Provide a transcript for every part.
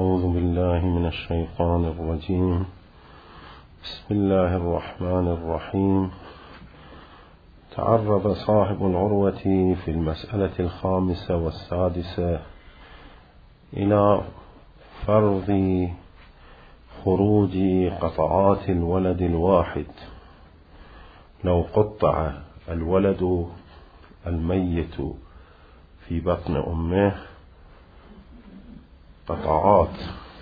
أعوذ بالله من الشيطان الرجيم. بسم الله الرحمن الرحيم. تعرض صاحب العروة في المسألة 5 و6 إلى فرض خروج قطعات الولد الواحد لو قطع الولد الميت في بطن أمه قطعات،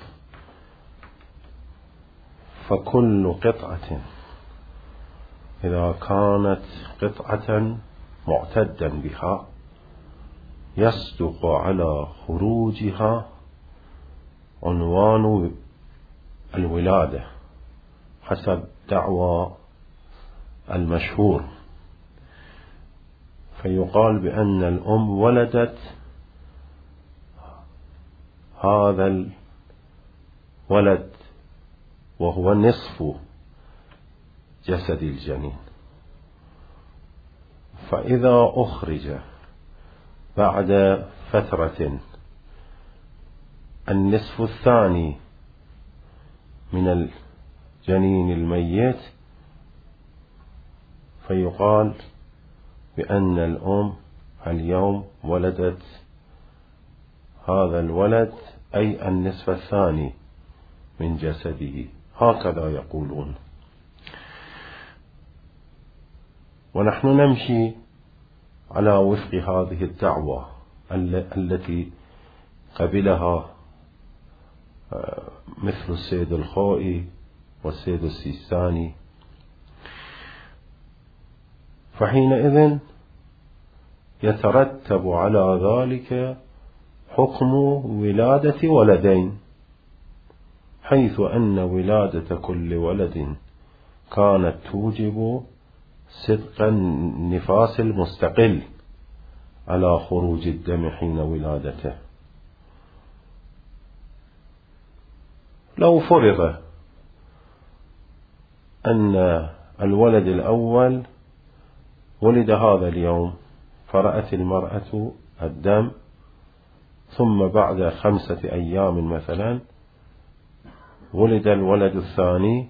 فكل قطعة إذا كانت قطعة معتدا بها يصدق على خروجها عنوان الولادة حسب دعوى المشهور، فيقال بأن الأم ولدت هذا الولد وهو نصف جسد الجنين، فإذا أخرج بعد فترة النصف الثاني من الجنين الميت فيقال بأن الأم اليوم ولدت هذا الولد أي النصف الثاني من جسده، هكذا يقولون. ونحن نمشي على وفق هذه الدعوة التي قبلها مثل السيد الخوئي والسيد السيستاني، فحينئذ يترتب على ذلك حكم ولادة ولدين، حيث أن ولادة كل ولد كانت توجب صدق النفاس المستقل على خروج الدم حين ولادته. لو فرض أن الولد الأول ولد هذا اليوم فرأت المرأة الدم، ثم بعد 5 أيام مثلا ولد الولد الثاني،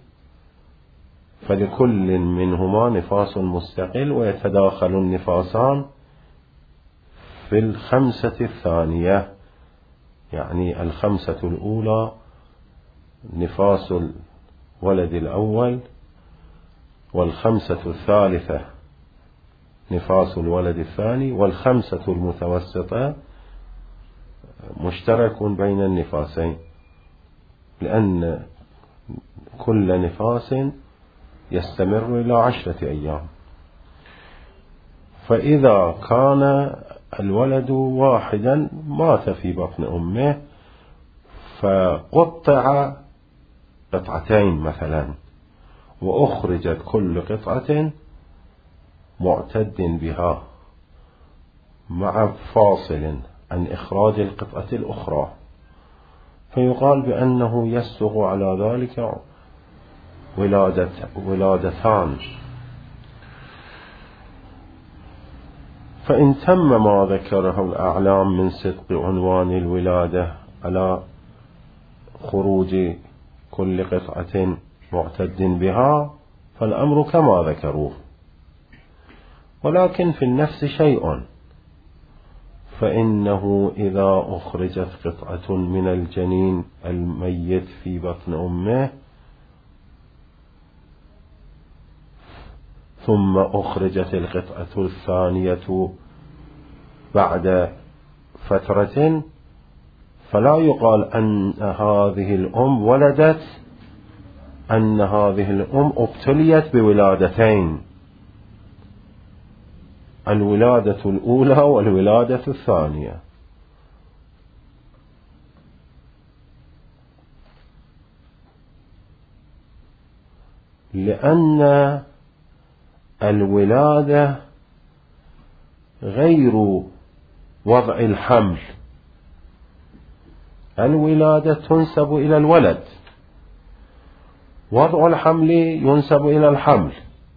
فلكل منهما نفاس مستقل ويتداخل النفاسان في 5 الثانية، يعني 5 الأولى نفاس الولد الأول، 5 الثالثة نفاس الولد الثاني، 5 المتوسطة مشترك بين النفاسين، لأن كل نفاس يستمر إلى 10 أيام. فإذا كان الولد واحدا مات في بطن أمه فقطع قطعتين مثلا، وأخرجت كل قطعة معتد بها مع فاصل عن إخراج القطعة الأخرى، فيقال بأنه يسبق على ذلك ولادتان. فإن تم ما ذكره الأعلام من صدق عنوان الولادة على خروج كل قطعة معتد بها فالأمر كما ذكروه، ولكن في النفس شيء، فإنه إذا أخرجت قطعة من الجنين الميت في بطن أمه ثم أخرجت القطعة الثانية بعد فترة، فلا يقال أن هذه الأم ولدت، أن هذه الأم ابتليت بولادتين، الولادة الأولى والولادة الثانية، لأن الولادة غير وضع الحمل، الولادة تنسب إلى الولد، وضع الحمل ينسب إلى الحمل،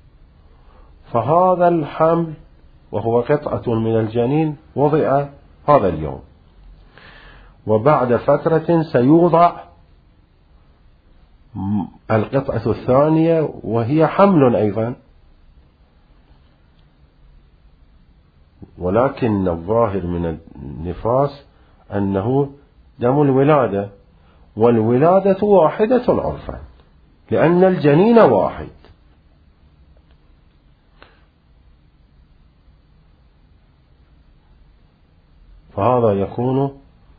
فهذا الحمل وهو قطعة من الجنين وضع هذا اليوم، وبعد فترة سيوضع القطعة الثانية وهي حمل أيضا، ولكن الظاهر من النفاس أنه دم الولادة، والولادة واحدة عرفا لأن الجنين واحد. فهذا يكون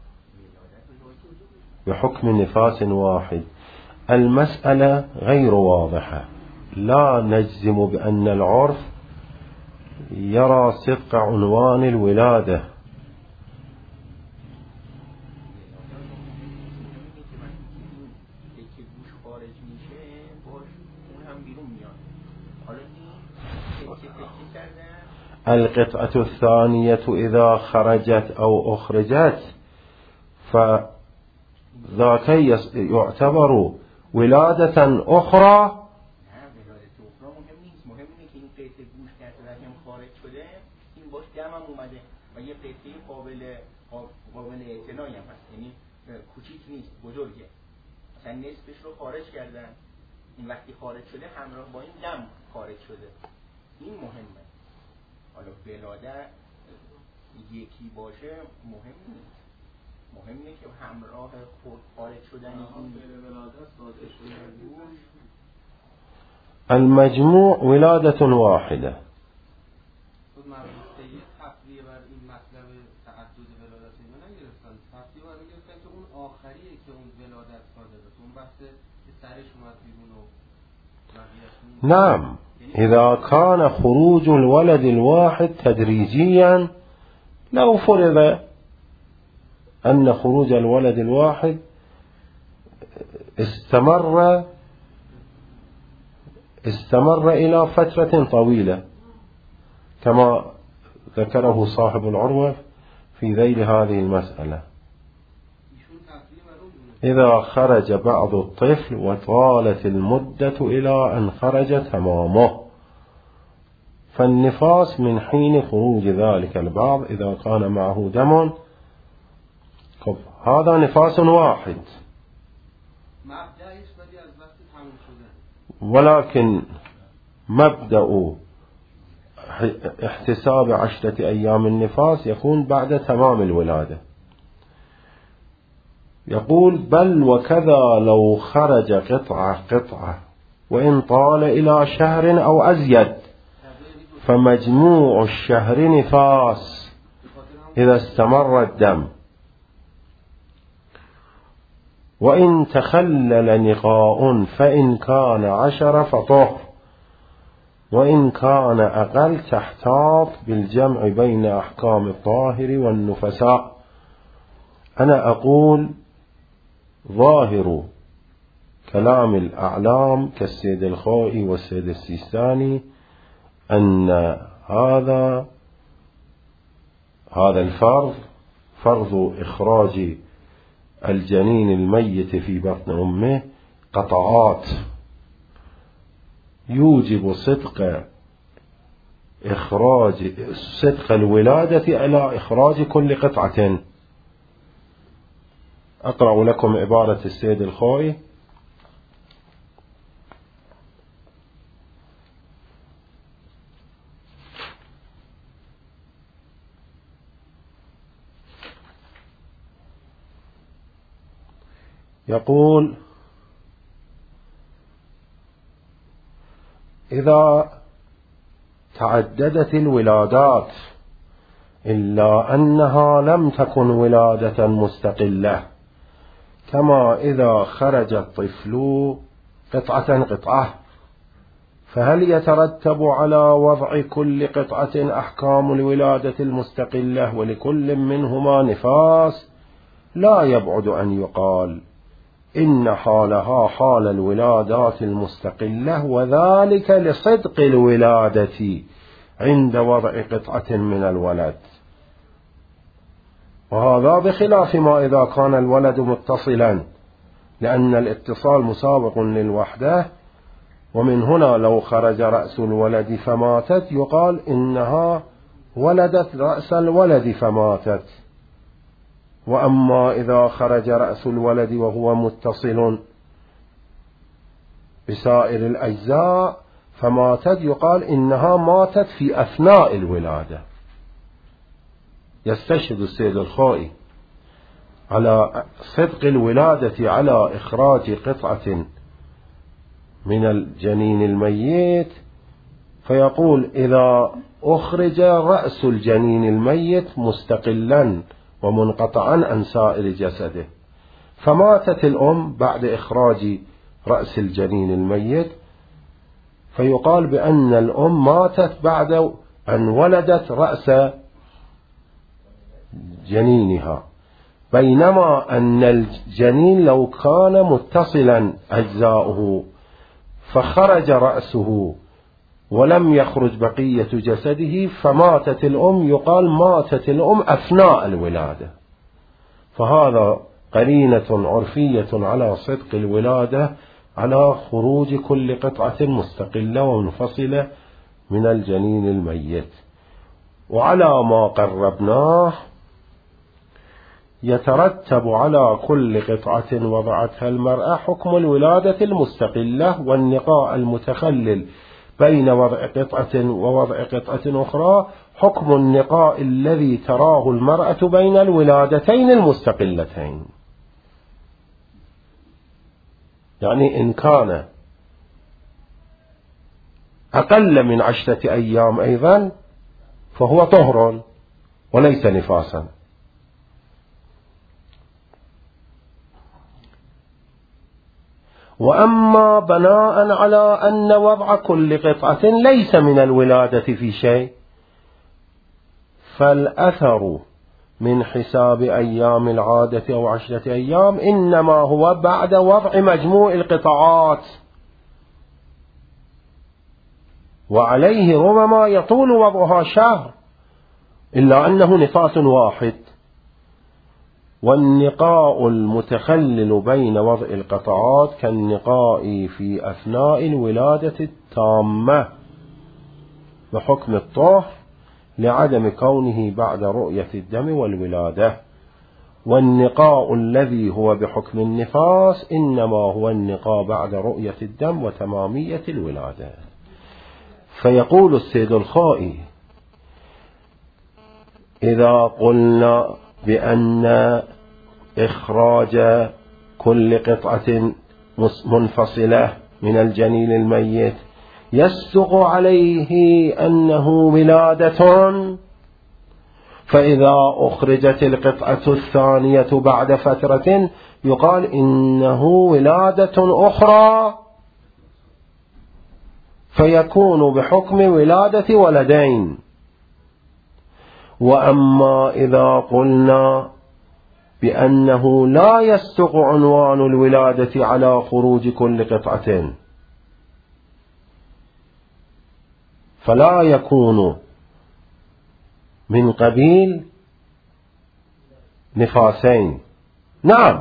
بحكم نفاس واحد. المسألة غير واضحة، لا نجزم بأن العرف يرى صدق عنوان الولادة. القطعة الثانية إذا خرجت أو أخرجت فذاك يعتبر ولادة أخرى. قابل اعتنایی هم هست، یعنی کوچیک نیست، بزرگه. مثلا نصفش رو خارج کردن، این وقتی خارج شده همراه با این دم خارج شده، این مهمه. حالا ولادت یکی باشه مهم نیست، مهمه که همراه خود خارج شدن این ولادت سازش شده. المجموع ولادة واحدة. نعم، إذا كان خروج الولد الواحد تدريجيا، لو فرض أن خروج الولد الواحد استمر إلى فترة طويلة كما ذكره صاحب العروة في ذيل هذه المسألة، إذا خرج بعض الطفل وطالت المدة إلى أن خرج تمامه، فالنفاس من حين خروج ذلك البعض إذا كان معه دم، هذا نفاس واحد. ولكن مبدأ احتساب 10 أيام النفاس يكون بعد تمام الولادة. يقول بل وكذا لو خرج قطعة وإن طال إلى شهر أو أزيد، فمجموع الشهر نفاس إذا استمر الدم، وإن تخلل نقاء فإن كان 10 فطهر، وإن كان أقل تحتاط بالجمع بين أحكام الطاهر والنفساء. أنا أقول ظاهر كلام الأعلام كالسيد الخوئي والسيد السيستاني أن هذا الفرض فرض إخراج الجنين الميت في بطن أمه قطعات يوجب صدق الولادة على إخراج كل قطعة. أقرأ لكم عبارة السيد الخوئي: يقول إذا تعددت الولادات إلا أنها لم تكن ولادة مستقلة، كما إذا خرج الطفل قطعة، فهل يترتب على وضع كل قطعة أحكام الولادة المستقلة ولكل منهما نفاس؟ لا يبعد أن يقال إن حالها حال الولادات المستقلة، وذلك لصدق الولادة عند وضع قطعة من الولد، وهذا بخلاف ما إذا كان الولد متصلا، لأن الاتصال مسابق للوحدة، ومن هنا لو خرج رأس الولد فماتت يقال إنها ولدت رأس الولد فماتت، وأما إذا خرج رأس الولد وهو متصل بسائر الأجزاء فماتت يقال إنها ماتت في أثناء الولادة. يستشهد السيد الخوئي على صدق الولادة على إخراج قطعة من الجنين الميت، فيقول إذا أخرج رأس الجنين الميت مستقلا ومنقطعا عن سائر جسده، فماتت الأم بعد إخراج رأس الجنين الميت، فيقال بأن الأم ماتت بعد أن ولدت رأس جنينها، بينما أن الجنين لو كان متصلا أجزاؤه فخرج رأسه ولم يخرج بقية جسده فماتت الأم، يقال ماتت الأم أثناء الولادة. فهذا قرينة عرفية على صدق الولادة على خروج كل قطعة مستقلة ومنفصلة من الجنين الميت. وعلى ما قربناه يترتب على كل قطعة وضعتها المرأة حكم الولادة المستقلة، والنقاء المتخلل بين وضع قطعة ووضع قطعة أخرى حكم النقاء الذي تراه المرأة بين الولادتين المستقلتين. يعني إن كان أقل من 10 أيام أيضا فهو طهر وليس نفاسا. وأما بناء على أن وضع كل قطعة ليس من الولادة في شيء، فالأثر من حساب أيام العادة أو 10 أيام إنما هو بعد وضع مجموع القطعات، وعليه ربما يطول وضعها شهر إلا أنه نفاس واحد. والنقاء المتخلل بين وضع القطعات كالنقاء في أثناء الولادة التامة بحكم الطهر لعدم كونه بعد رؤية الدم والولادة. والنقاء الذي هو بحكم النفاس إنما هو النقاء بعد رؤية الدم وتمامية الولادة. فيقول السيد الخوئي إذا قلنا بأن إخراج كل قطعة منفصلة من الجنين الميت يصدق عليه أنه ولادة، فإذا أخرجت القطعة الثانية بعد فترة يقال إنه ولادة أخرى، فيكون بحكم ولادة ولدين. وأما إذا قلنا بأنه لا يصدق عنوان الولادة على خروج كل قطعة، فلا يكون من قبيل نفاسين. نعم،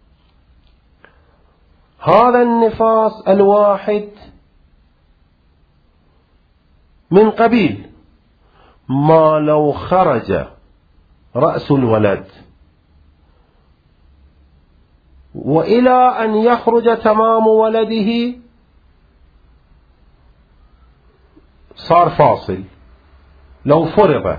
هذا النفاس الواحد من قبيل ما لو خرج رأس الولد وإلى أن يخرج تمام ولده صار فاصل، لو فرض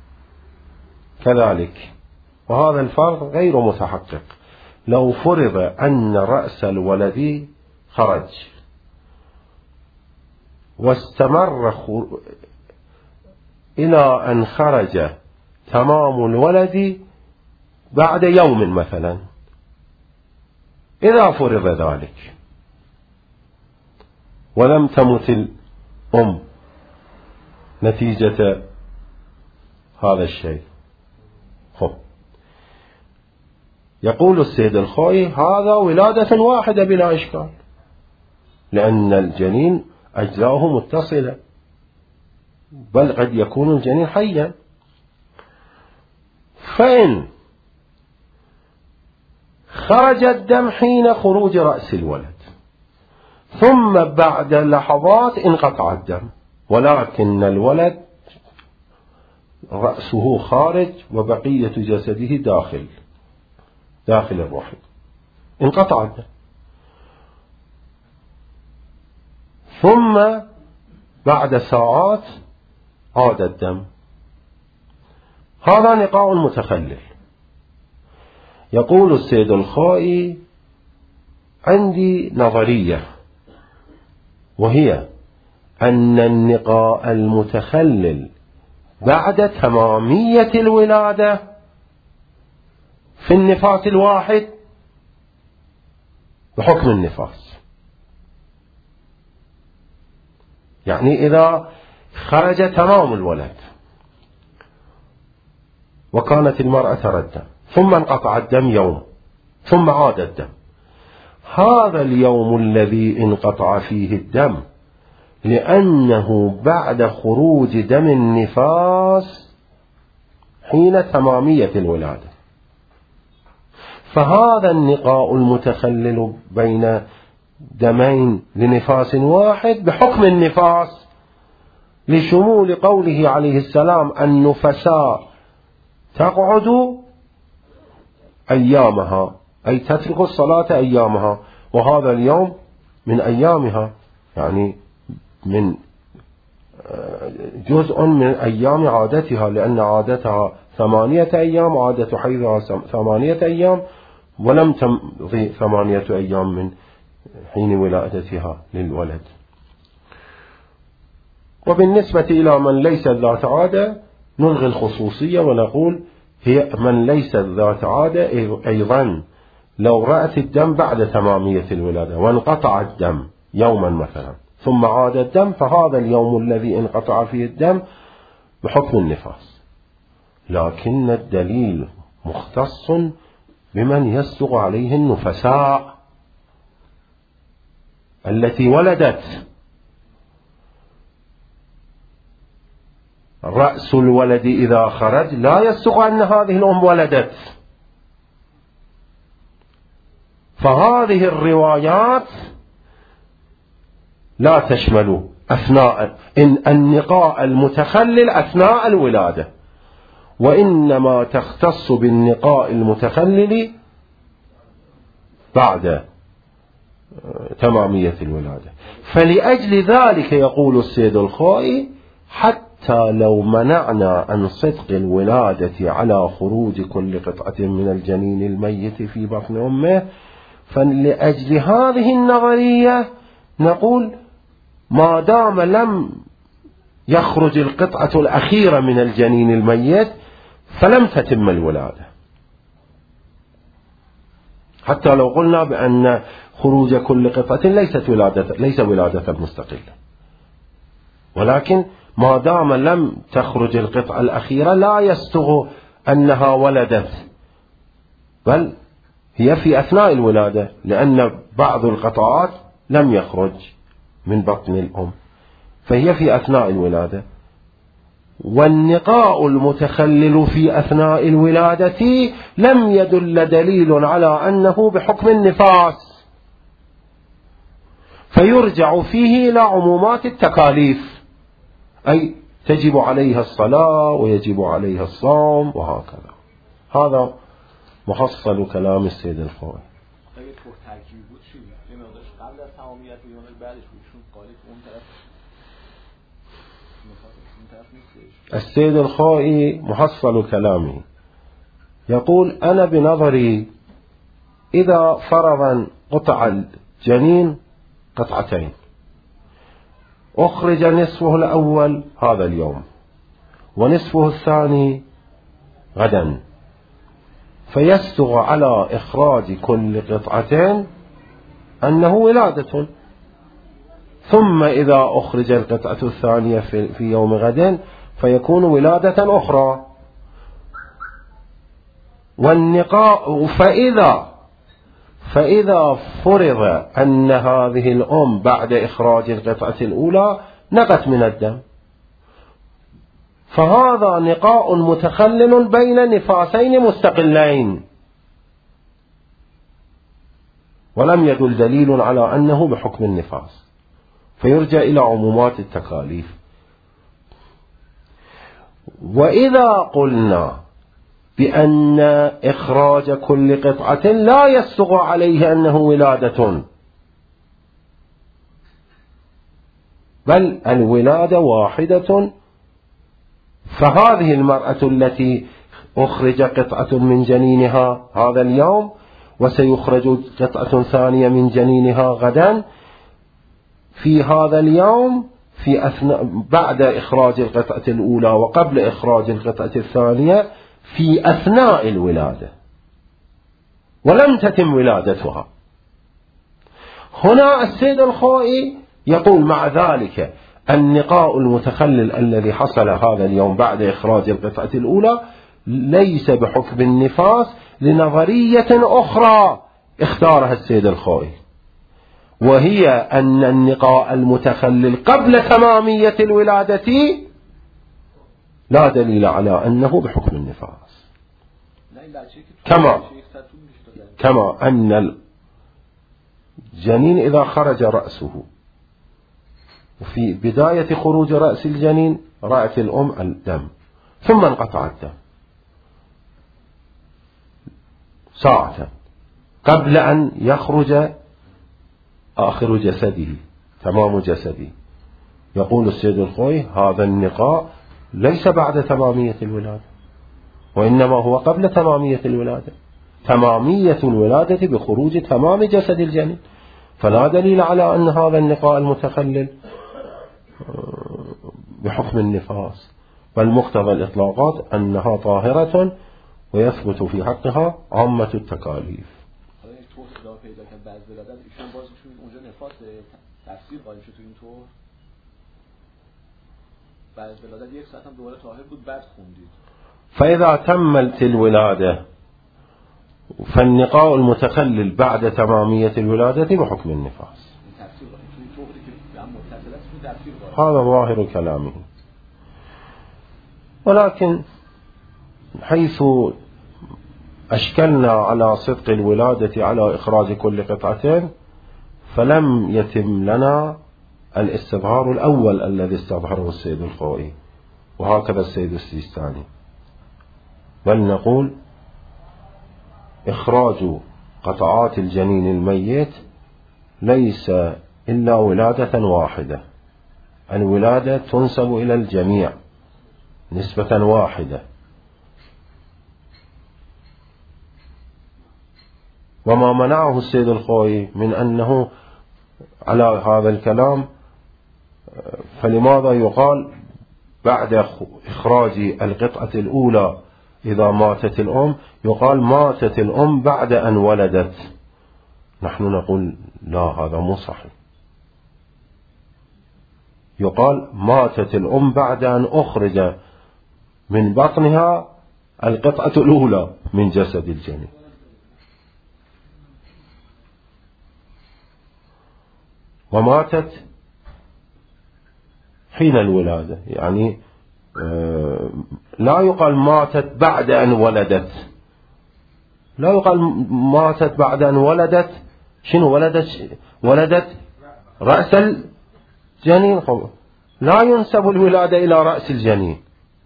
كذلك، وهذا الفرض غير متحقق. لو فرض أن رأس الولد خرج واستمر إلى أن خرج تمام الولد بعد يوم مثلا، إذا فرض ذلك ولم تمت الأم نتيجة هذا الشيء، يقول السيد الخوئي هذا ولادة واحدة بلا إشكال، لأن الجنين أجزاؤه متصلة، بل قد يكون الجنين حيا. فإن خرج الدم حين خروج رأس الولد ثم بعد لحظات انقطع الدم، ولكن الولد رأسه خارج وبقية جسده داخل، داخل الرحم، انقطع الدم. ثم بعد ساعات عاد الدم. هذا نقاء متخلل. يقول السيد الخائي: عندي نظرية، وهي أن النقاء المتخلل بعد تمامية الولادة في النفاس الواحد بحكم النفاس. يعني إذا خرج تمام الولد وكانت المرأة ترى الدم، ثم انقطع الدم يوم، ثم عاد الدم، هذا اليوم الذي انقطع فيه الدم لأنه بعد خروج دم النفاس حين تمامية الولادة، فهذا النقاء المتخلل بين دمين لنفاس واحد بحكم النفاس، لشمول قوله عليه السلام: النفساء تقعد أيامها، أي تترك الصلاة أيامها، وهذا اليوم من أيامها، يعني من جزء من أيام عادتها، لأن عادتها 8 أيام، عادة حيضها 8 أيام، ولم تمضي 8 أيام من حين ولادتها للولد. وبالنسبة إلى من ليس ذات عادة نلغي الخصوصية ونقول هي من ليس ذات عادة أيضا لو رأت الدم بعد تمامية الولادة وانقطع الدم يوما مثلا ثم عاد الدم، فهذا اليوم الذي انقطع فيه الدم بحكم النفاس، لكن الدليل مختص بمن يسبق عليه النفساء التي ولدت. رأس الولد إذا خرج لا يسبق أن هذه الأم ولدت. فهذه الروايات لا تشمل أثناء النقاء المتخلل أثناء الولادة، وإنما تختص بالنقاء المتخلل بعد تمامية الولادة. فلأجل ذلك يقول السيد الخائي: حتى لو منعنا عن صدق الولادة على خروج كل قطعة من الجنين الميت في بطن أمه، فلأجل هذه النظرية نقول ما دام لم يخرج القطعة الأخيرة من الجنين الميت فلم تتم الولادة، حتى لو قلنا بأن خروج كل قطعة ليس ولادة مستقلة، ولكن ما دام لم تخرج القطعة الأخيرة لا يستغ أنها ولدت، بل هي في أثناء الولادة، لأن بعض القطعات لم يخرج من بطن الأم، فهي في أثناء الولادة. والنقاء المتخلل في أثناء الولادة لم يدل دليل على أنه بحكم النفاس، فيرجع فيه إلى عمومات التكاليف، أي تجب عليها الصلاة ويجب عليها الصوم وهكذا. هذا محصل كلام السيد الخوي. السيد الخوئي محصل كلامي يقول: أنا بنظري إذا فرضا قطع الجنين قطعتين أخرج نصفه الأول هذا اليوم ونصفه الثاني غدا، فيستغ على إخراج كل قطعتين أنه ولادة، ثم إذا أخرج القطعة الثانية في يوم غد فيكون ولادة أخرى. والنقاء فإذا فرض أن هذه الأم بعد إخراج القطعة الأولى نقت من الدم، فهذا نقاء متخلل بين نفاسين مستقلين، ولم يدل دليل على أنه بحكم النفاس، فيرجع إلى عمومات التكاليف. وإذا قلنا بأن إخراج كل قطعة لا يسبق عليه أنه ولادة، بل الولادة واحدة. فهذه المرأة التي أخرج قطعة من جنينها هذا اليوم وسيخرج قطعة ثانية من جنينها غدا، في هذا اليوم في بعد إخراج القطعة الأولى وقبل إخراج القطعة الثانية في أثناء الولادة، ولم تتم ولادتها. هنا السيد الخوئي يقول مع ذلك النقاء المتخلل الذي حصل هذا اليوم بعد إخراج القطعة الأولى ليس بحكم النفاس لنظرية أخرى اختارها السيد الخوئي، وهي أن النقاء المتخلل قبل تمامية الولادة لا دليل على أنه بحكم النفاس، كما أن الجنين إذا خرج رأسه وفي بداية خروج رأس الجنين رأت الأم الدم ثم انقطع الدم ساعة قبل أن يخرج آخر جسده تمام جسده. يقول السيد الخوئي هذا النقاء ليس بعد تمامية الولادة، وإنما هو قبل تمامية الولادة. تمامية الولادة بخروج تمام جسد الجنين، فلا دليل على أن هذا النقاء المتخلل بحكم النفاس، بل مقتضى الإطلاقات أنها طاهرة ويثبت في حقها عامة التكاليف. فإذا تمت الولادة فالنقاء المتخلل بعد تمامية الولادة بحكم النفاس. هذا ظاهر كلامه. ولكن حيث أشكلنا على صدق الولادة على إخراج كل قطعتين فلم يتم لنا الاستظهار الأول الذي استظهره السيد الخوئي وهكذا السيد السيستاني، بل نقول إخراج قطعات الجنين الميت ليس إلا ولادة واحدة، الولادة تنسب إلى الجميع نسبة واحدة. وما منعه السيد الخوئي من أنه على هذا الكلام، فلماذا يقال بعد إخراج القطعة الأولى إذا ماتت الأم يقال ماتت الأم بعد أن ولدت؟ نحن نقول لا، هذا مو صحيح. يقال ماتت الأم بعد أن أخرج من بطنها القطعة الأولى من جسد الجنين. وماتت حين الولادة، يعني لا يقال ماتت بعد أن ولدت، لا يقال ماتت بعد أن ولدت. شنو ولدت رأس الجنين، لا ينسب الولادة إلى رأس الجنين.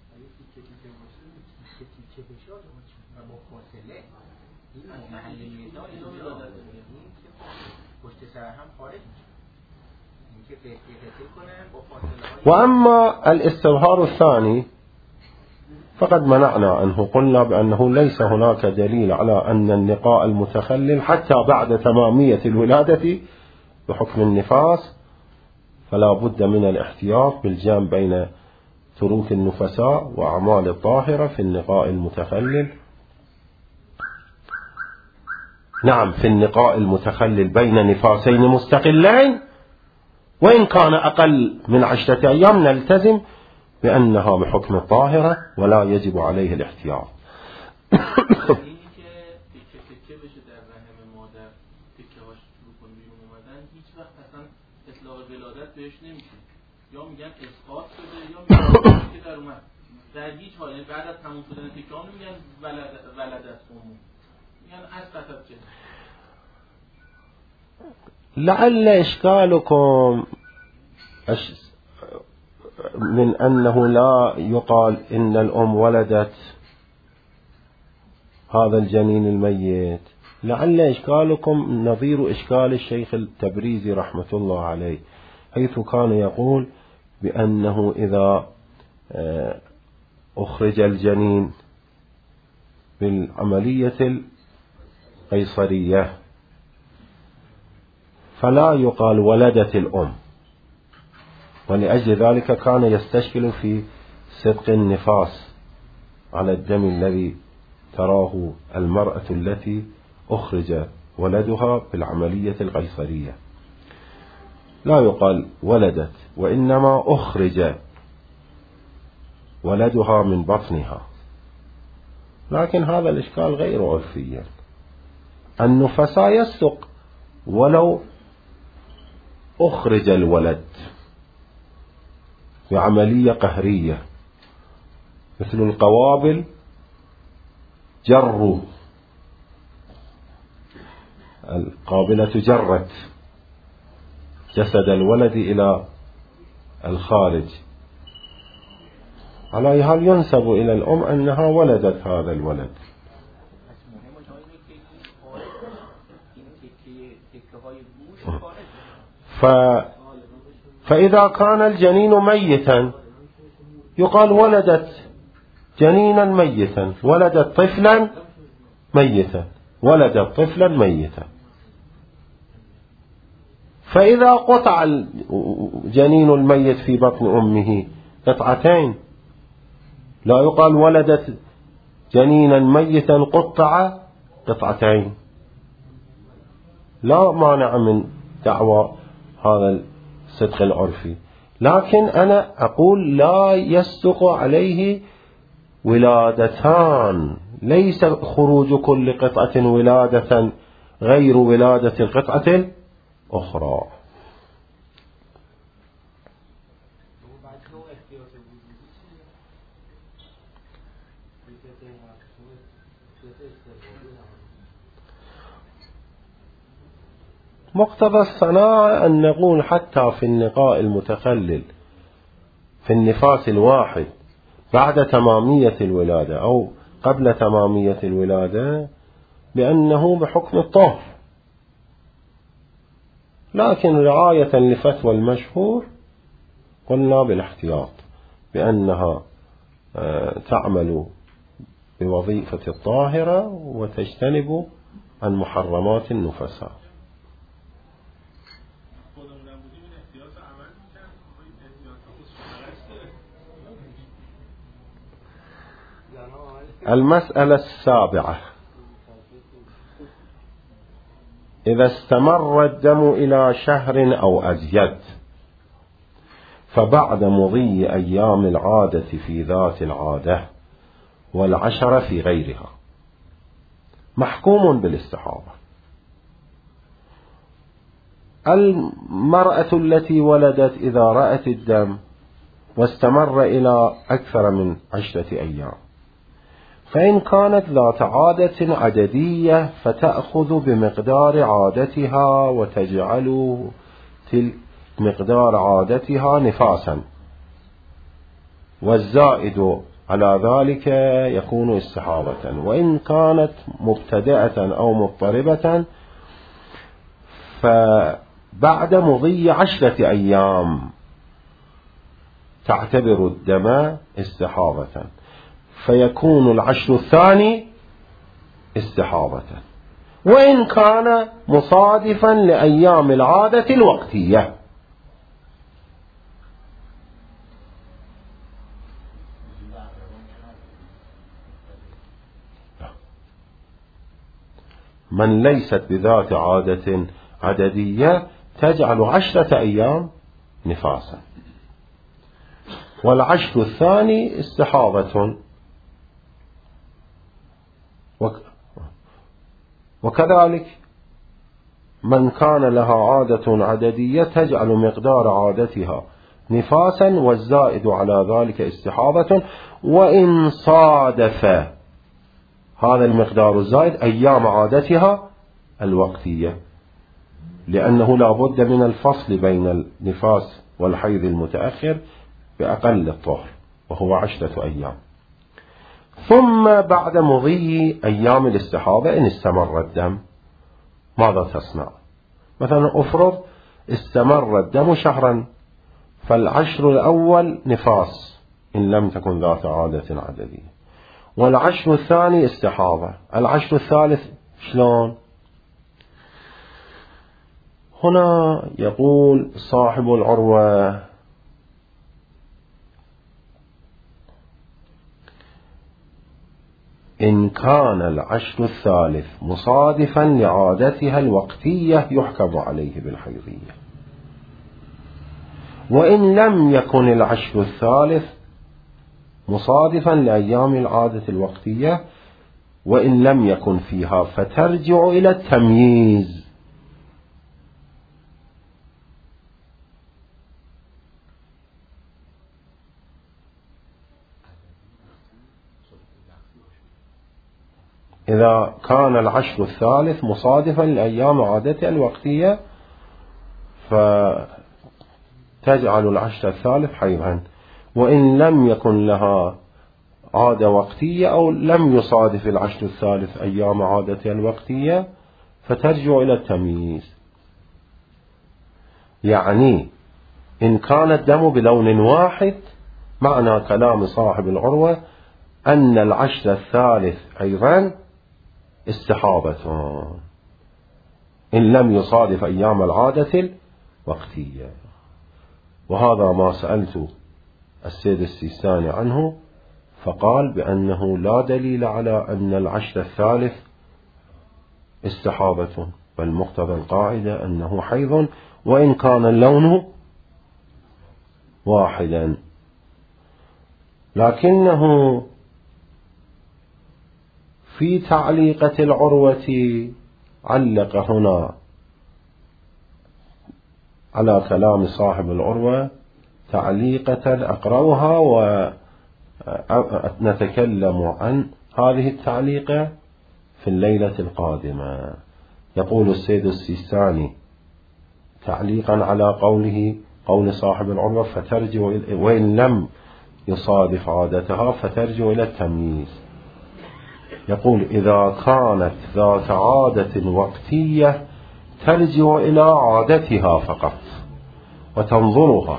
وأما الاستظهار الثاني فقد منعنا عنه، قلنا بأنه ليس هناك دليل على أن النقاء المتخلل حتى بعد تمامية الولادة بحكم النفاس، فلا بد من الاحتياط بالجمع بين تروك النفساء وأعمال الطاهرة في النقاء المتخلل. نعم، في النقاء المتخلل بين نفاسين مستقلين وإن كان أقل من 10 أيام نلتزم بأنها بحكم الطاهرة ولا يجب عليه الاحتياط. لعل إشكالكم من أنه لا يقال إن الأم ولدت هذا الجنين الميت؟ لعل إشكالكم نظير إشكال الشيخ التبريزي رحمة الله عليه، حيث كان يقول بأنه إذا أخرج الجنين بالعملية القيصرية فلا يقال ولدت الأم، ولأجل ذلك كان يستشكل في صدق النفاس على الدم الذي تراه المرأة التي أخرج ولدها بالعملية القيصرية. لا يقال ولدت، وإنما أخرج ولدها من بطنها. لكن هذا الإشكال غير عرفي. النفساء يصدق ولو أخرج الولد بعملية قهرية، مثل القوابل جروا، القابلة جرت جسد الولد إلى الخارج، على أي حال ينسب إلى الأم أنها ولدت هذا الولد. فإذا كان الجنين ميتا يقال ولدت جنينا ميتا، ولدت طفلا ميتا، ولدت طفلا ميتا. فإذا قطع الجنين الميت في بطن أمه قطعتين، لا يقال ولدت جنينا ميتا قطع قطعتين. لا مانع من دعوى هذا الصدق العرفي، لكن أنا أقول لا يصدق عليه ولادتان، ليس خروج كل قطعة ولادة غير ولادة القطعة الأخرى. مقتضى الصناعة أن نقول حتى في النقاء المتخلل في النفاس الواحد بعد تمامية الولادة أو قبل تمامية الولادة بأنه بحكم الطهر، لكن رعاية لفتوى المشهور قلنا بالاحتياط بأنها تعمل بوظيفة الطاهرة وتجتنب عن محرمات النفساء. المسألة السابعة: إذا استمر الدم إلى شهر أو أزيد فبعد مضي أيام العادة في ذات العادة والعشرة في غيرها محكوم بالاستحاضة. المرأة التي ولدت إذا رأت الدم واستمر إلى أكثر من 10 أيام، فإن كانت ذات عادة عددية فتأخذ بمقدار عادتها وتجعل تلك مقدار عادتها نفاسا، والزائد على ذلك يكون استحاضة. وإن كانت مبتدئة أو مضطربة فبعد مضي 10 أيام تعتبر الدم استحاضة، فيكون العشر الثاني استحاضة، وإن كان مصادفا لأيام العادة الوقتية. من ليست بذات عادة عددية تجعل 10 أيام نفاسا، والعشر الثاني استحاضة. وكذلك من كان لها عادة عددية تجعل مقدار عادتها نفاسا والزائد على ذلك استحاضة، وإن صادف هذا المقدار الزائد أيام عادتها الوقتية، لأنه لا بد من الفصل بين النفاس والحيض المتأخر بأقل الطهر وهو 10 أيام. ثم بعد مضي أيام الاستحاضة إن استمر الدم ماذا تصنع؟ مثلا أفرض استمر الدم شهرا، فالعشر الأول نفاس إن لم تكن ذات عادة عددية، والعشر الثاني استحاضة، العشر الثالث شلون؟ هنا يقول صاحب العروة: إن كان العشر الثالث مصادفا لعادتها الوقتية يحكم عليه بالحيضية، وإن لم يكن العشر الثالث مصادفا لأيام العادة الوقتية وإن لم يكن فيها فترجع إلى التمييز. إذا كان العشر الثالث مصادفا لأيام عادتها الوقتية فتجعل العشر الثالث حيضا، وإن لم يكن لها عادة وقتية أو لم يصادف العشر الثالث أيام عادتها الوقتية فترجع إلى التمييز. يعني إن كان الدم بلون واحد، معنى كلام صاحب العروة أن العشر الثالث أيضا استحاضة إن لم يصادف أيام العادة الوقتية. وهذا ما سألت السيد السيستاني عنه، فقال بأنه لا دليل على أن العشر الثالث استحاضة، بل مقتضى القاعدة أنه حيض وإن كان اللون واحدا. لكنه في تعليقة العروة علق هنا على كلام صاحب العروة تعليقة أقرأها ونتكلم عن هذه التعليقة في الليلة القادمة. يقول السيد السيستاني تعليقا على قول صاحب العروة: فترجع وإن لم يصادف عادتها فترجع إلى التمييز. يقول: إذا كانت ذات عادة وقتية ترجع إلى عادتها فقط وتنظرها،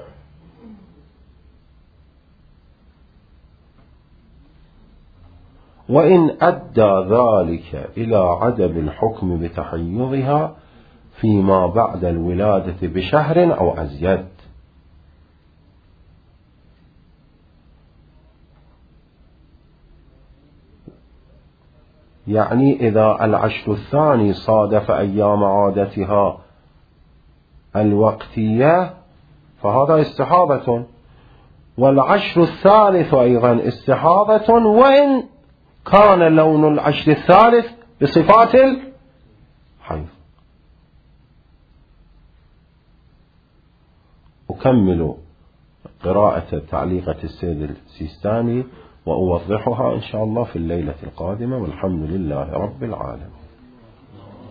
وإن أدى ذلك إلى عدم الحكم بتحيضها فيما بعد الولادة بشهر أو أزيد. يعني إذا العشر الثاني صادف أيام عادتها الوقتية فهذا استحاضة، والعشر الثالث أيضا استحاضة وإن كان لون العشر الثالث بصفات الحيض. أكمل قراءة تعليقة السيد السيستاني وأوضحها إن شاء الله في الليلة القادمة، والحمد لله رب العالمين.